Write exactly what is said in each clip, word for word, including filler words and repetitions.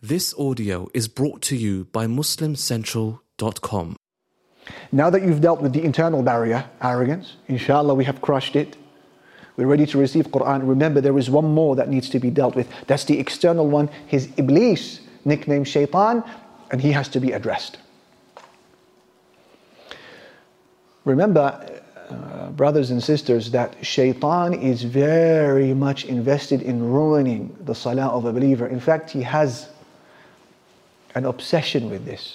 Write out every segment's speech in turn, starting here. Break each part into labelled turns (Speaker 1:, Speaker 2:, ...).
Speaker 1: This audio is brought to you by Muslim Central dot com.
Speaker 2: Now that you've dealt with the internal barrier, arrogance, inshallah we have crushed it. We're ready to receive Quran. Remember, there is one more that needs to be dealt with. That's the external one, his Iblis, nicknamed Shaitan, and he has to be addressed. Remember, uh, brothers and sisters, that Shaitan is very much invested in ruining the salah of a believer. In fact, he has an obsession with this.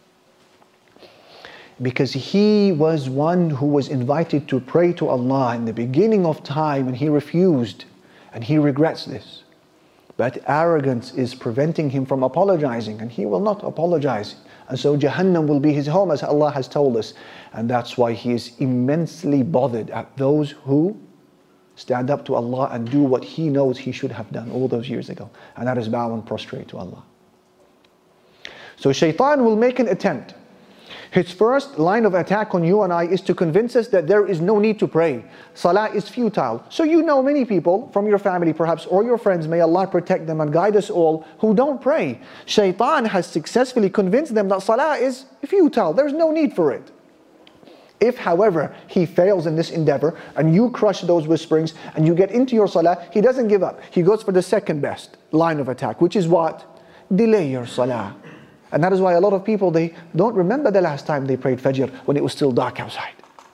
Speaker 2: Because he was one who was invited to pray to Allah in the beginning of time and he refused, and he regrets this. But arrogance is preventing him from apologizing, and he will not apologize. And so Jahannam will be his home, as Allah has told us. And that's why he is immensely bothered at those who stand up to Allah and do what he knows he should have done all those years ago. And that is bow and prostrate to Allah. So Shaitan will make an attempt. His first line of attack on you and I is to convince us that there is no need to pray. Salah is futile. So you know many people from your family perhaps, or your friends, may Allah protect them and guide us all, who don't pray. Shaitan has successfully convinced them that Salah is futile. There's no need for it. If, however, he fails in this endeavor and you crush those whisperings and you get into your Salah, he doesn't give up. He goes for the second best line of attack, which is what? Delay your Salah. And that is why a lot of people, they don't remember the last time they prayed Fajr when it was still dark outside.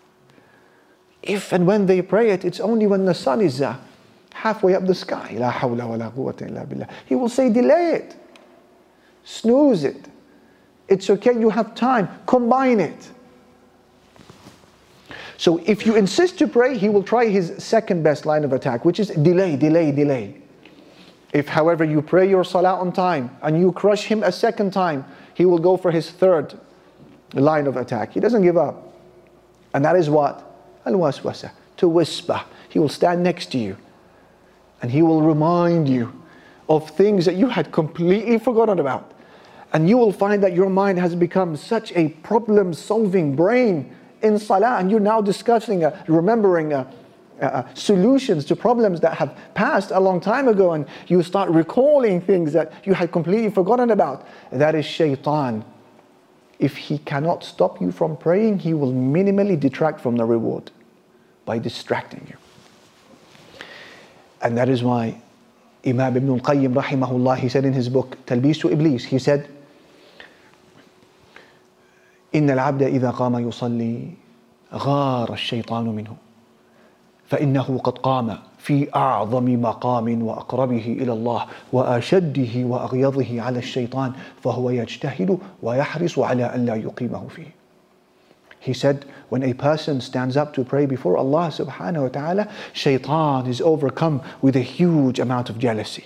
Speaker 2: If and when they pray it, it's only when the sun is uh, halfway up the sky. La hawla wa la quwwata illa billah. He will say, delay it. Snooze it. It's okay, you have time. Combine it. So if you insist to pray, he will try his second best line of attack, which is delay, delay, delay. If, however, you pray your salah on time and you crush him a second time, he will go for his third line of attack. He doesn't give up. And that is what? Al-waswasa, to whisper. He will stand next to you and he will remind you of things that you had completely forgotten about. And you will find that your mind has become such a problem-solving brain in salah, and you're now discussing, uh, remembering uh, Uh, solutions to problems that have passed a long time ago, and you start recalling things that you had completely forgotten about. That is Shaitan. If he cannot stop you from praying, he will minimally detract from the reward by distracting you. And that is why Imam Ibn al-Qayyim rahimahullah, he said in his book Talbisu Iblis, he said, إن العبد إذا قام يصلي غار الشيطان منه فإنه قد قام في أعظم مقام وأقربه إلى الله وأشده وأغيظه على الشيطان فهو يجتهد ويحرص على أن لا يقيمه فيه. He said, when a person stands up to pray before Allah subhanahu wa ta'ala, Shaitan is overcome with a huge amount of jealousy.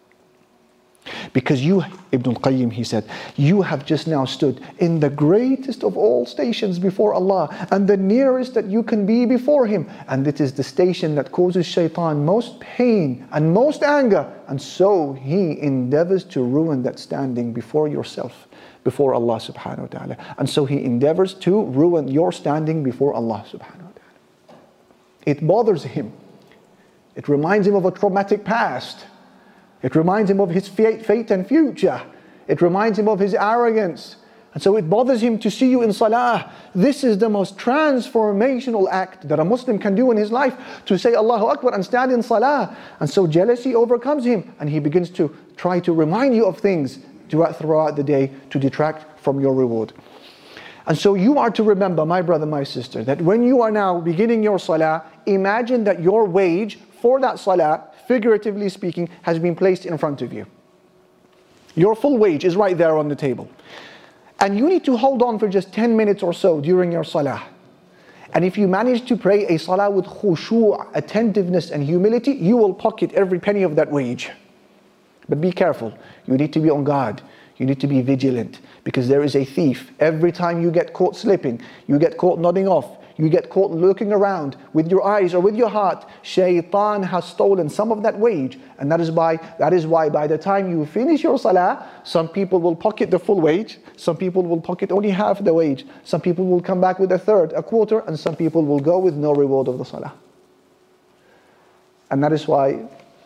Speaker 2: Because you, Ibn al-Qayyim, he said, you have just now stood in the greatest of all stations before Allah and the nearest that you can be before Him. And it is the station that causes Shaitan most pain and most anger. And so he endeavors to ruin that standing before yourself, before Allah subhanahu wa ta'ala. And so he endeavors to ruin your standing before Allah subhanahu wa ta'ala. It bothers him. It reminds him of a traumatic past. It reminds him of his fate, fate and future. It reminds him of his arrogance. And so it bothers him to see you in salah. This is the most transformational act that a Muslim can do in his life, to say Allahu Akbar and stand in salah. And so jealousy overcomes him and he begins to try to remind you of things throughout the day to detract from your reward. And so you are to remember, my brother, my sister, that when you are now beginning your salah, imagine that your wage for that salah, figuratively speaking, has been placed in front of you. Your full wage is right there on the table. And you need to hold on for just ten minutes or so during your salah. And if you manage to pray a salah with khushu', attentiveness and humility, you will pocket every penny of that wage. But be careful. You need to be on guard. You need to be vigilant, because there is a thief. Every time you get caught slipping, you get caught nodding off, you get caught looking around with your eyes or with your heart, Shaitan has stolen some of that wage. And that is why, that is why by the time you finish your salah, some people will pocket the full wage, some people will pocket only half the wage, some people will come back with a third, a quarter, and some people will go with no reward of the salah. And that is why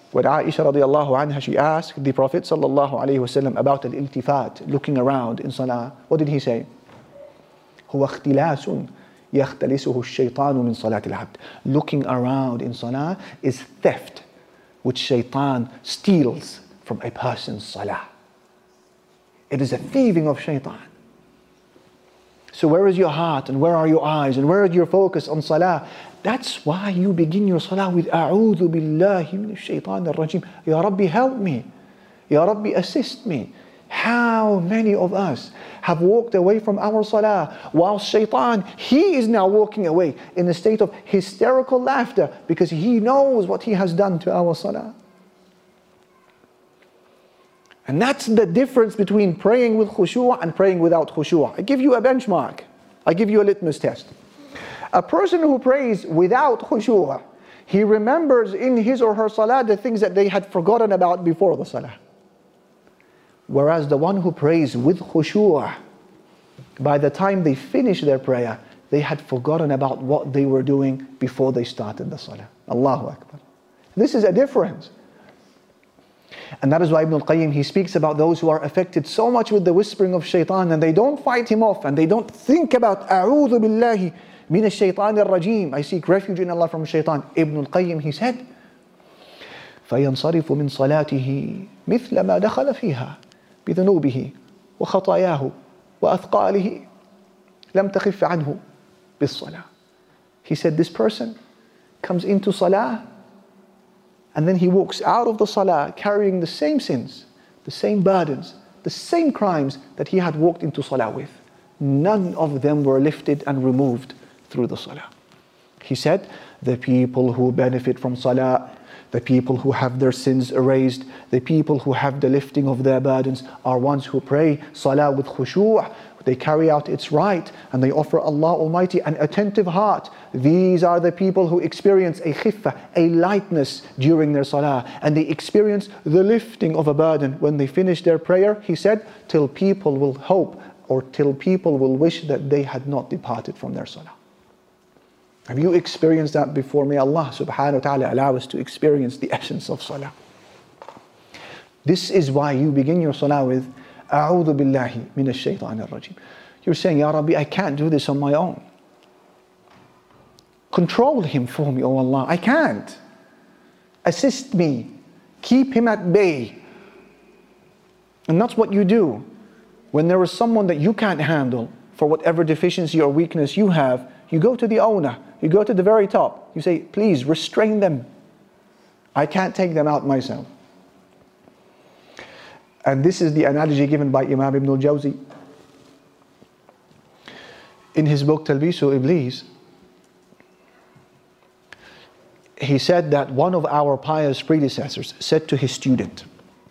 Speaker 2: When Aisha radiallahu anha, she asked the Prophet sallallahu alayhi wasallam about al-iltifat, looking around in salah, what did he say? هو اختلاس يختلسه الشيطان من صلاة العبد. Looking around in salah is theft, which shaitan steals from a person's salah. It is a thieving of shaitan. So where is your heart and where are your eyes and where is your focus on salah? That's why you begin your salah with أعوذ بالله من الشيطان الرجيم. Ya Rabbi, help me. Ya Rabbi, assist me. How many of us have walked away from our salah while shaitan, he is now walking away in a state of hysterical laughter because he knows what he has done to our salah. And that's the difference between praying with khushu' and praying without khushu'. I give you a benchmark. I give you a litmus test. A person who prays without khushu', he remembers in his or her salah the things that they had forgotten about before the salah. Whereas the one who prays with khushu', by the time they finish their prayer, they had forgotten about what they were doing before they started the salah. Allahu Akbar. This is a difference. And that is why Ibn al-Qayyim, he speaks about those who are affected so much with the whispering of shaitan and they don't fight him off and they don't think about أعوذ بالله من الشيطان الرجيم, I seek refuge in Allah from shaitan. Ibn al-Qayyim, he said, فينصرف من صلاته مثل ما دخل فيها بذنوبه وخطاياه وأثقاله لم تخف عنه بالصلاة. He said this person comes into salah and then he walks out of the salah carrying the same sins, the same burdens, the same crimes that he had walked into salah with. None of them were lifted and removed through the salah. He said, the people who benefit from salah, the people who have their sins erased, the people who have the lifting of their burdens are ones who pray salah with khushu'. They carry out its right and they offer Allah Almighty an attentive heart. These are the people who experience a khiffah, a lightness during their salah, and they experience the lifting of a burden when they finish their prayer. He said, till people will hope or till people will wish that they had not departed from their salah. Have you experienced that before? May Allah subhanahu wa ta'ala allow us to experience the essence of salah. This is why you begin your salah with أعوذ بالله من الشيطان الرجيم. You're saying, Ya Rabbi, I can't do this on my own. Control him for me, O Allah. I can't. Assist me. Keep him at bay. And that's what you do. When there is someone that you can't handle for whatever deficiency or weakness you have, you go to the owner. You go to the very top. You say, please restrain them. I can't take them out myself. And this is the analogy given by Imam Ibn al-Jawzi in his book Talbisu Iblis. He said that one of our pious predecessors said to his student,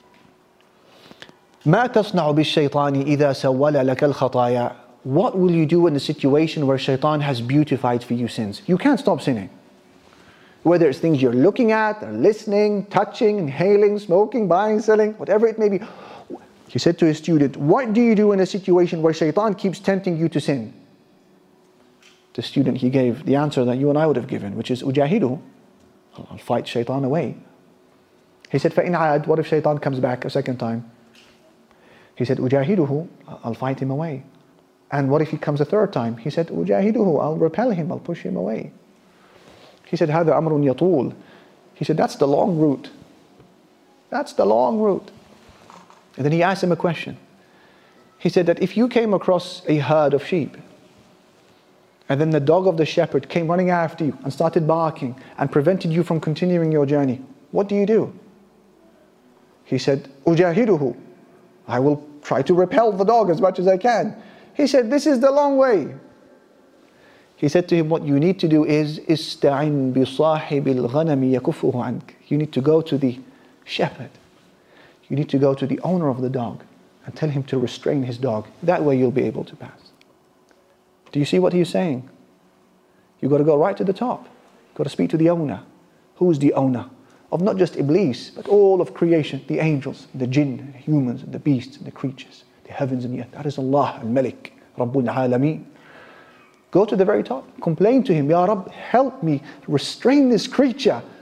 Speaker 2: ما تصنع بالشيطان إذا سول لك الخطايا. What will you do in a situation where shaitan has beautified for you sins? You can't stop sinning. Whether it's things you're looking at, or listening, touching, inhaling, smoking, buying, selling, whatever it may be. He said to his student, what do you do in a situation where shaitan keeps tempting you to sin? The student, he gave the answer that you and I would have given, which is, ujahidu, I'll fight shaitan away. He said, فَإِنْ عَاد, what if shaitan comes back a second time? He said, ujahiduhu, I'll fight him away. And what if he comes a third time? He said, ujahiduhu, I'll repel him, I'll push him away. He said, هذا أمر يطول. He said, that's the long route. That's the long route. And then he asked him a question. He said that if you came across a herd of sheep, and then the dog of the shepherd came running after you and started barking and prevented you from continuing your journey, what do you do? He said, ujahiduhu, I will try to repel the dog as much as I can. He said, this is the long way. He said to him, what you need to do is استعن بصاحب الغنم يكفه عنك. You need to go to the shepherd. You need to go to the owner of the dog and tell him to restrain his dog. That way you'll be able to pass. Do you see what he's saying? You've got to go right to the top. You've got to speak to the owner. Who is the owner? Of not just Iblis, but all of creation, the angels, the jinn, the humans, and the beasts, and the creatures, the heavens and the earth. That is Allah, Al-Malik, Rabbul Alameen. Go to the very top, complain to him, Ya Rabb, help me restrain this creature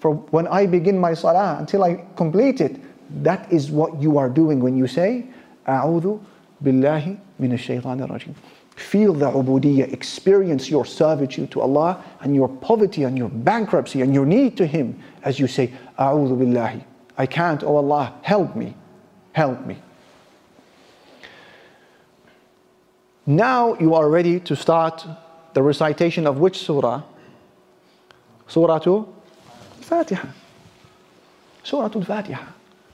Speaker 2: for when I begin my salah until I complete it. That is what you are doing when you say, A'udhu billahi minash shaitanir rajim. Feel the ubudiyyah, experience your servitude to Allah and your poverty and your bankruptcy and your need to Him as you say, A'udhu billahi. I can't, oh Allah, help me, help me. Now you are ready to start the recitation of which surah? Surah Al-Fatiha. Surah Al-Fatiha.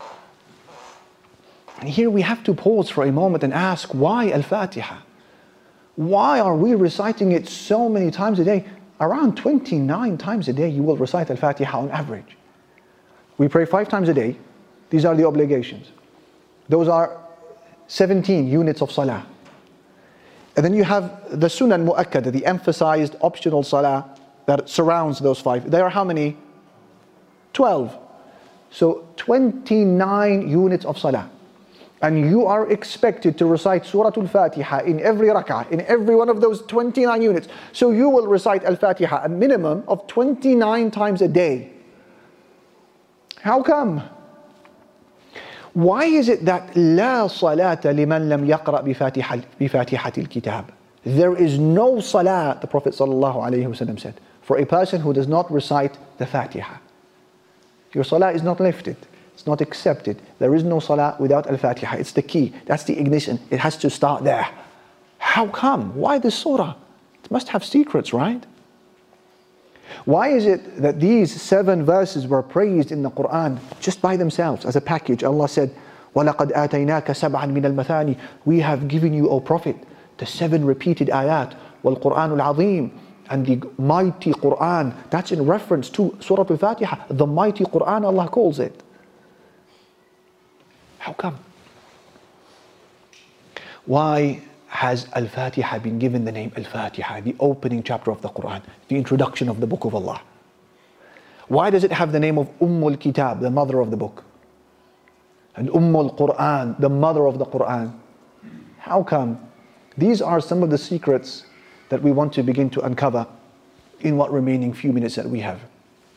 Speaker 2: And here we have to pause for a moment and ask, why Al-Fatiha? Why are we reciting it so many times a day? Around twenty-nine times a day you will recite Al-Fatiha on average. We pray five times a day. These are the obligations. Those are seventeen units of salah. And then you have the sunan mu'akkada, the emphasized optional salah that surrounds those five. There are how many? twelve. So twenty-nine units of salah. And you are expected to recite Surah Al-Fatiha in every rak'ah, in every one of those twenty-nine units. So you will recite Al-Fatiha a minimum of twenty-nine times a day. How come? Why is it that لا صلاة لمن لم يقرأ بفاتحة بفاتحة الكتاب? There is no salah, the Prophet ﷺ said, for a person who does not recite the Fatiha. Your salah is not lifted. It's not accepted. There is no salah without Al-Fatiha. It's the key. That's the ignition. It has to start there. How come? Why this surah? It must have secrets, right? Why is it that these seven verses were praised in the Quran just by themselves as a package? Allah said, وَلَقَدْ آتَيْنَاكَ سَبْعًا مِنَ الْمَثَانِ. We have given you, O Prophet, the seven repeated ayat, وَالْقُرْآنُ الْعَظِيمُ, and the mighty Quran. That's in reference to Surah Al-Fatiha, the mighty Quran Allah calls it. How come? Why has Al-Fatiha been given the name Al-Fatiha, the opening chapter of the Quran, the introduction of the book of Allah? Why does it have the name of Ummul Kitab, the mother of the book? And Ummul Quran, the mother of the Quran? How come? These are some of the secrets that we want to begin to uncover in what remaining few minutes that we have.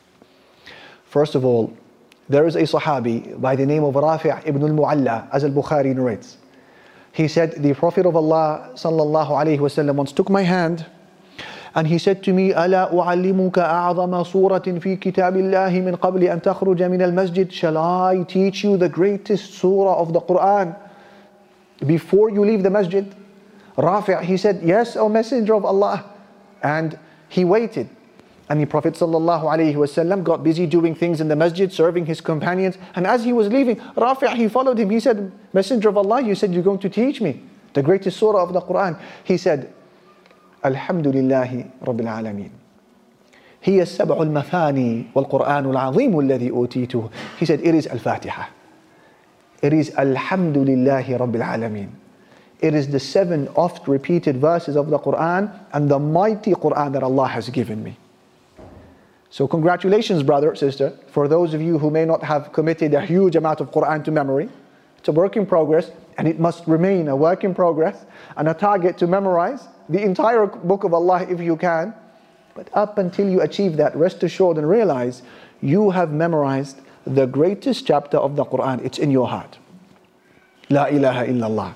Speaker 2: First of all, there is a Sahabi by the name of Rafi' ibn al-Mu'alla, as al-Bukhari narrates. He said, the Prophet of Allah sallallahu alayhi wasallam once took my hand and he said to me, أَلَا أُعَلِّمُكَ أَعْظَمَ صُورَةٍ فِي كِتَابِ اللَّهِ مِنْ قَبْلِ أَن تَخْرُجَ مِنَ الْمَسْجِدِ. Shall I teach you the greatest surah of the Quran before you leave the masjid? Rafi', he said, yes, O Messenger of Allah. And he waited. And the Prophet sallallahu alayhi wasallam got busy doing things in the masjid, serving his companions. And as he was leaving, Rafi', he followed him. He said, Messenger of Allah, you said you're going to teach me the greatest surah of the Quran. He said, Alhamdulillahi Rabbil Alameen. هي السبع المثاني والقرآن العظيم الذي أوتيته. He said, it is Al-Fatiha. It is Alhamdulillahi Rabbil Alameen. It is the seven oft repeated verses of the Quran and the mighty Quran that Allah has given me. So congratulations, brother, sister, for those of you who may not have committed a huge amount of Quran to memory. It's a work in progress, and it must remain a work in progress and a target to memorize the entire book of Allah if you can. But up until you achieve that, rest assured and realize you have memorized the greatest chapter of the Quran. It's in your heart. La ilaha illallah.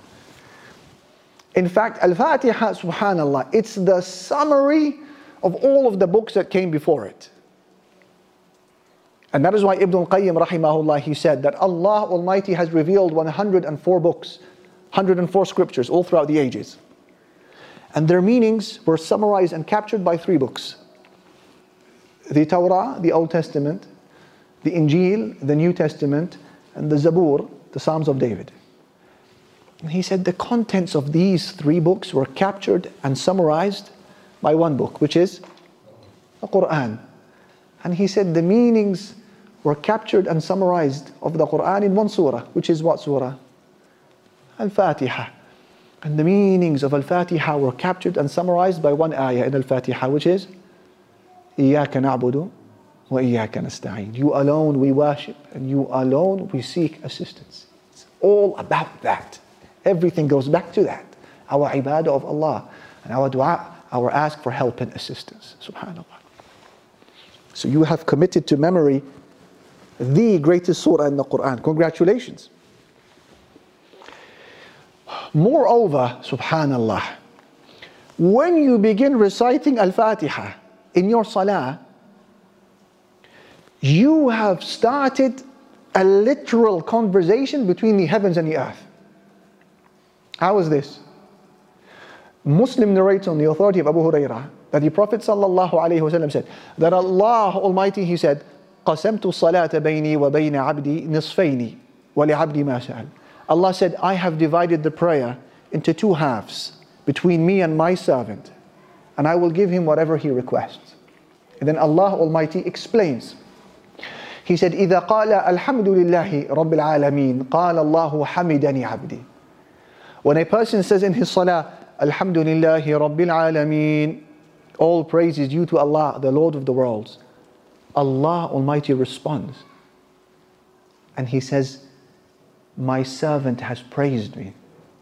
Speaker 2: In fact, Al-Fatiha, subhanallah, it's the summary of all of the books that came before it. And that is why Ibn al-Qayyim rahimahullah, he said that Allah Almighty has revealed one hundred four books, one hundred four scriptures all throughout the ages. And their meanings were summarized and captured by three books. The Torah, the Old Testament, the Injil, the New Testament, and the Zabur, the Psalms of David. And he said the contents of these three books were captured and summarized by one book, which is the Quran. And he said the meanings were captured and summarized of the Quran in one surah, which is what surah? Al-Fatiha. And the meanings of Al-Fatiha were captured and summarized by one ayah in Al-Fatiha, which is إِيَّاكَ نَعْبُدُ وَإِيَّاكَ نَسْتَعِينُ. You alone we worship, and you alone we seek assistance. It's all about that. Everything goes back to that. Our ibadah of Allah and our dua, our ask for help and assistance. Subhanallah. So you have committed to memory the greatest surah in the Quran. Congratulations. Moreover, subhanallah, when you begin reciting Al-Fatiha in your salah, you have started a literal conversation between the heavens and the earth. How is this? Muslim narrates on the authority of Abu Hurairah that the Prophet sallallahu alaihi wasallam said that Allah Almighty, He said, قَسَمْتُ الصَّلَاةَ بَيْنِي وَبَيْنَ عَبْدِي نِصْفَيْنِ وَلِعَبْدِي مَا سَأَلَ. Allah said, I have divided the prayer into two halves between me and my servant, and I will give him whatever he requests. And then Allah Almighty explains. He said, إِذَا قَالَ الْحَمْدُ لِلَّهِ رَبِّ الْعَالَمِينَ قَالَ اللَّهُ حَمِدَنِي عَبْدِي. When a person says in his salah, Alhamdu lillahi Rabbil Alameen, all praise is due to Allah, the Lord of the worlds, Allah Almighty responds. And He says, my servant has praised me.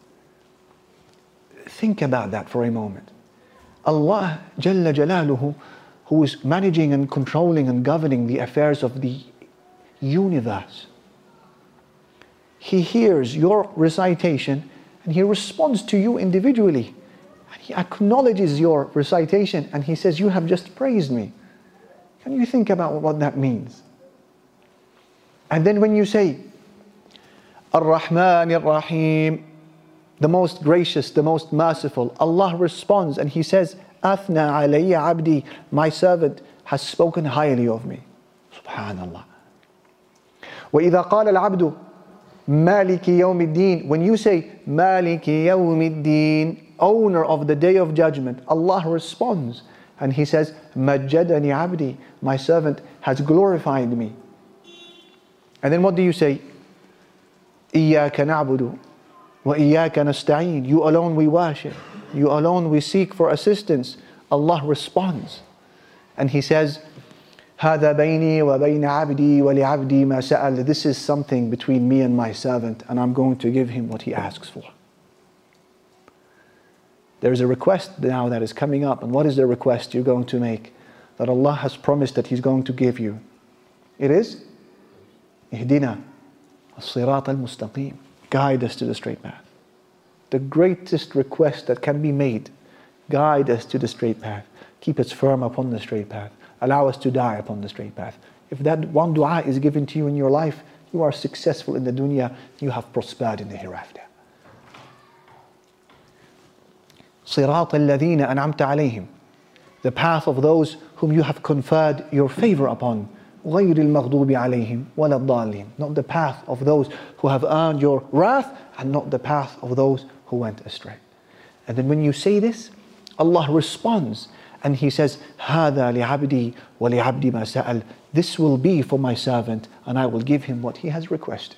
Speaker 2: Think about that for a moment. Allah Jalla Jalaluhu, who is managing and controlling and governing the affairs of the universe, He hears your recitation and He responds to you individually. And He acknowledges your recitation and He says, you have just praised me. Can you think about what that means? And then when you say, Ar-Rahman Ar-Rahim, the most gracious, the most merciful, Allah responds and He says, Athna alayya abdi, my servant has spoken highly of me. Subhanallah. وَإِذَا قَالَ الْعَبْدُ مَالِكِ يَوْمِ الدِّينِ, when you say مَالِكِ يَوْمِ الدِّينِ, owner of the day of judgment, Allah responds and He says, مَجَّدَنِي عَبْدِي, my servant has glorified me. And then what do you say? إِيَّاكَ نَعْبُدُ وَإِيَّاكَ نَسْتَعِينُ, you alone we worship, you alone we seek for assistance. Allah responds and He says, هَذَا بَيْنِي وَبَيْنَ عَبْدِي وَلِعَبْدِي مَا سَأَلَ, this is something between me and my servant and I'm going to give him what he asks for. There is a request now that is coming up, and what is the request you're going to make that Allah has promised that He's going to give you? It is اهدنا الصراط المستقيم, guide us to the straight path. The greatest request that can be made, guide us to the straight path, keep us firm upon the straight path, allow us to die upon the straight path. If that one dua is given to you in your life, you are successful in the dunya, you have prospered in the hereafter. صراط الذين أنعمت عليهم, the path of those whom you have conferred your favor upon. غير المغضوب عليهم ولا الضالين, not the path of those who have earned your wrath and not the path of those who went astray. And then when you say this, Allah responds and He says, هذا لعبدي ولعبدي ما سأل, this will be for my servant and I will give him what he has requested.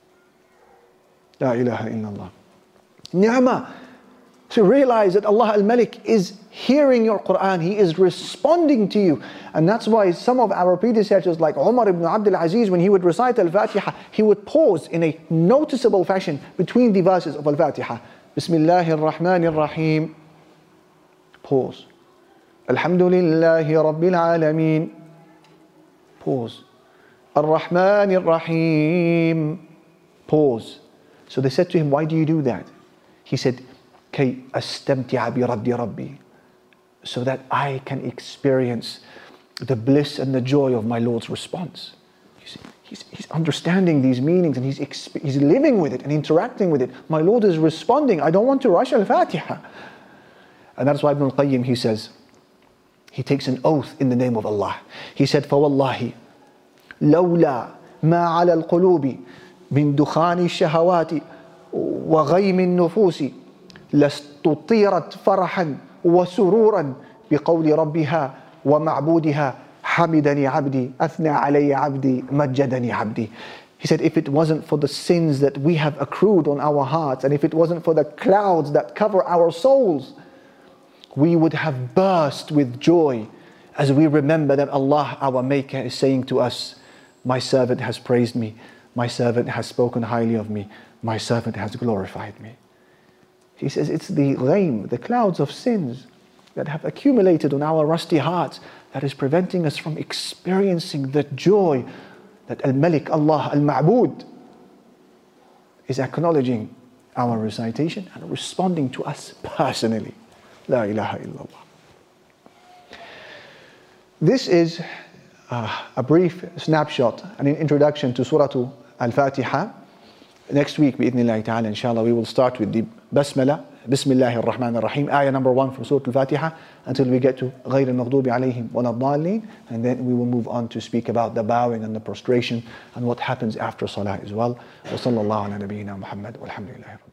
Speaker 2: La ilaha illallah. Ni'mah. To realize that Allah al-Malik is hearing your Quran, He is responding to you. And that's why some of our predecessors like Umar ibn Abdul Aziz, when he would recite Al-Fatiha, he would pause in a noticeable fashion between the verses of Al-Fatiha. Bismillahir Rahmanir Rahim. Pause. Alhamdulillahi Rabbil Alameen. Pause. Ar-Rahmanir Rahim. Pause. So they said to him, why do you do that? He said, كي أستمتع برد ربي, so that I can experience the bliss and the joy of my Lord's response. You see, he's, he's understanding these meanings and he's, exp- he's living with it and interacting with it. My Lord is responding. I don't want to rush Al-Fatiha. And that's why Ibn al-Qayyim, he says, he takes an oath in the name of Allah. He said, فَوَاللَّهِ لَوْلَا مَا عَلَى الْقُلُوبِ مِن دُخَانِ الشَّهَوَاتِ وَغَيْمِ النُّفُوسِ لَاسْتُطِيرَتْ فَرَحًا وَسُرُورًا بِقَوْلِ رَبِّهَا وَمَعْبُودِهَا حَمِدَنِي عَبْدِي أَثْنَى عَلَيَّ عَبْدِي مَجَّدَنِي عَبْدِي. He said, if it wasn't for the sins that we have accrued on our hearts, and if it wasn't for the clouds that cover our souls, we would have burst with joy as we remember that Allah, our Maker, is saying to us, my servant has praised me, my servant has spoken highly of me, my servant has glorified me. He says it's the ghaim, the clouds of sins that have accumulated on our rusty hearts that is preventing us from experiencing the joy that Al-Malik, Allah, Al-Ma'bud is acknowledging our recitation and responding to us personally. La ilaha illallah. This is uh, a brief snapshot and an introduction to Surah Al-Fatiha. Next week, bi'idhnillahi ta'ala, inshallah, we will start with the Basmala, Bismillahir Rahmanir Rahim, ayah number one from Surah Al-Fatiha, until we get to غَيْرِ الْمَغْضُوبِ عَلَيْهِمْ وَلَا الضَّالِّينَ, and then we will move on to speak about the bowing and the prostration and what happens after Salah as well. وَصَلَّى اللَّهُ عَلَى نَبِيِّنَا مُحَمَّدٍ وَالْحَمْدُ لِلَّهِ رَبِّ